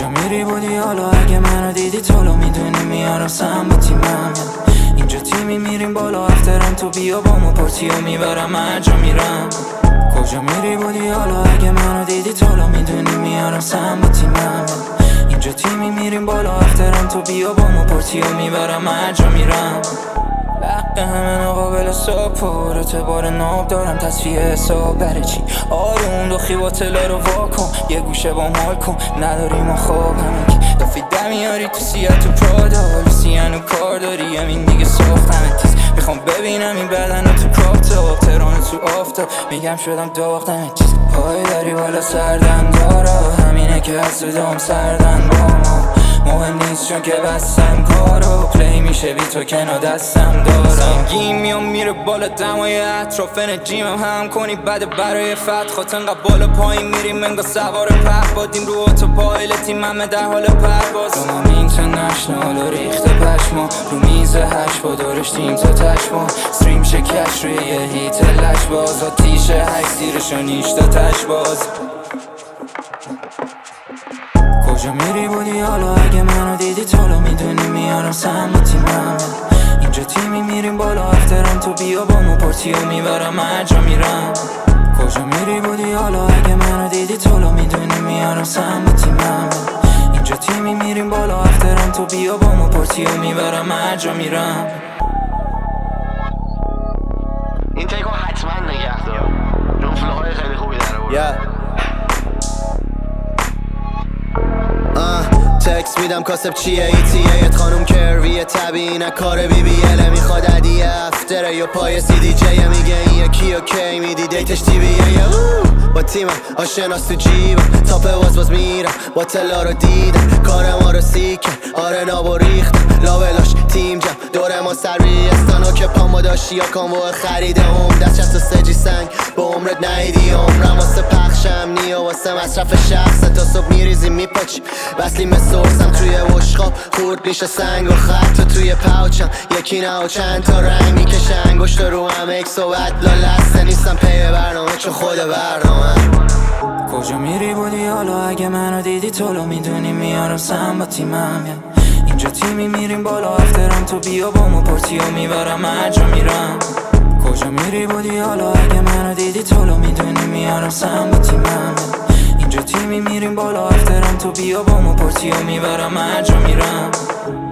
کجا میری بودی حالا اگه منو دیدی تولو میدونی میارم سم با تیمم. اینجا تیمی میریم بالا افترم تو بیا با ما پارتی و میبرم هر جا میرم. کجا میری بودی حالا اگه منو دیدی تولو میدونی میارم سم با تیمم. اینجا تیمی میریم بالا افترم تو بیا با ما پارتی و میبرم هر جا میرم. حق همه قابل صبح و اعتبار ناب دارم تصفیه حساب برای چی آروم دخی با تلا رو واکن یه گوشه با مال کن نداری ما خواب همه که دافی دمیاری تو سیاه تو پرادا لوسیانو کار داری همین دیگه ساخت همه تیز میخوام ببینم این بدن رو تو کاپتاپ ترانه تو آفتاب میگم شدم داغ همه چیز پای داری بالا سردن دارا همینه که از صدام سردن با ما مهم نیست چون که بستم کارو پلی میشه بی تو کنار دستم دارم سنگین میام میره بالا دمای اطراف نجیمم هم کنی بعد برای فتح خاطر انقدر بالا پایین میریم انگا سوار پهبادیم رو اتوپایلتیم همه در حال پرواز دومم اینترنشنال و ریخته پشما رو میز هشت با دارشتیم تا تشما استریم شکش روی یه هیت لش باز آتیش هشت زیرشو نیشتا تش باز کجا میری بودی حالا اگه منو دیدی تولو میدونی میارم سم با تیمم. اینجا تیمی میریم بالا افترم تو بیا با ما پارتی و میبرم هر جا میرم. کجا میری بودی حالا اگه منو دیدی تولو میدونی میارم سم با تیمم. اینجا تیمی میریم بالا افترم تو بیا با ما پارتی و میبرم هر جا میرم. این تیکو حتما نگه دار جمفله‌های خیلی خوبی در آورد. تکس میدم کاسب چیه ایت خانوم کرویه طبیعی نه کار بی بی اله میخواد عدیه افتره یا پای سی دی جیه میگه این یکی اوکی میدی دیتش تی بیه با تیمم آشناس تو جیبم تاپ باز میرم با تلا رو دیدم کار ما رو سیکن آره نابو ریختم لابلاش تیم جم دور ما سری استانو که پاما داشتی یا کامو خریده هم دست 63 جی سنگ به عمرت نهیدی عمرم واسه پخشم نیا واسه مصرف شخص تا صبح میریزی میپاچی وصلی مثل ارسم توی وشخاب خورد میشه سنگ و خط و توی پاوچم یکی نه و چند تا رنگ میکشه انگشت رو هم اکس و بدلا لسته نیستم پی برنامه چون خود برنامه. کجا میری بودی حالا اگه منو دیدی تولو میدونی میارم سم با تیمم. اینجا تیمی میریم بالا افترم تو بیا با ما پارتی و میبرم هر جا میرم. کجا میری بودی حالا اگه منو دیدی تولو میدونی میارم سم با تیمم. اینجا تیمی میریم بالا افترم تو بیا با ما پارتی و میبرم هر جا میرم.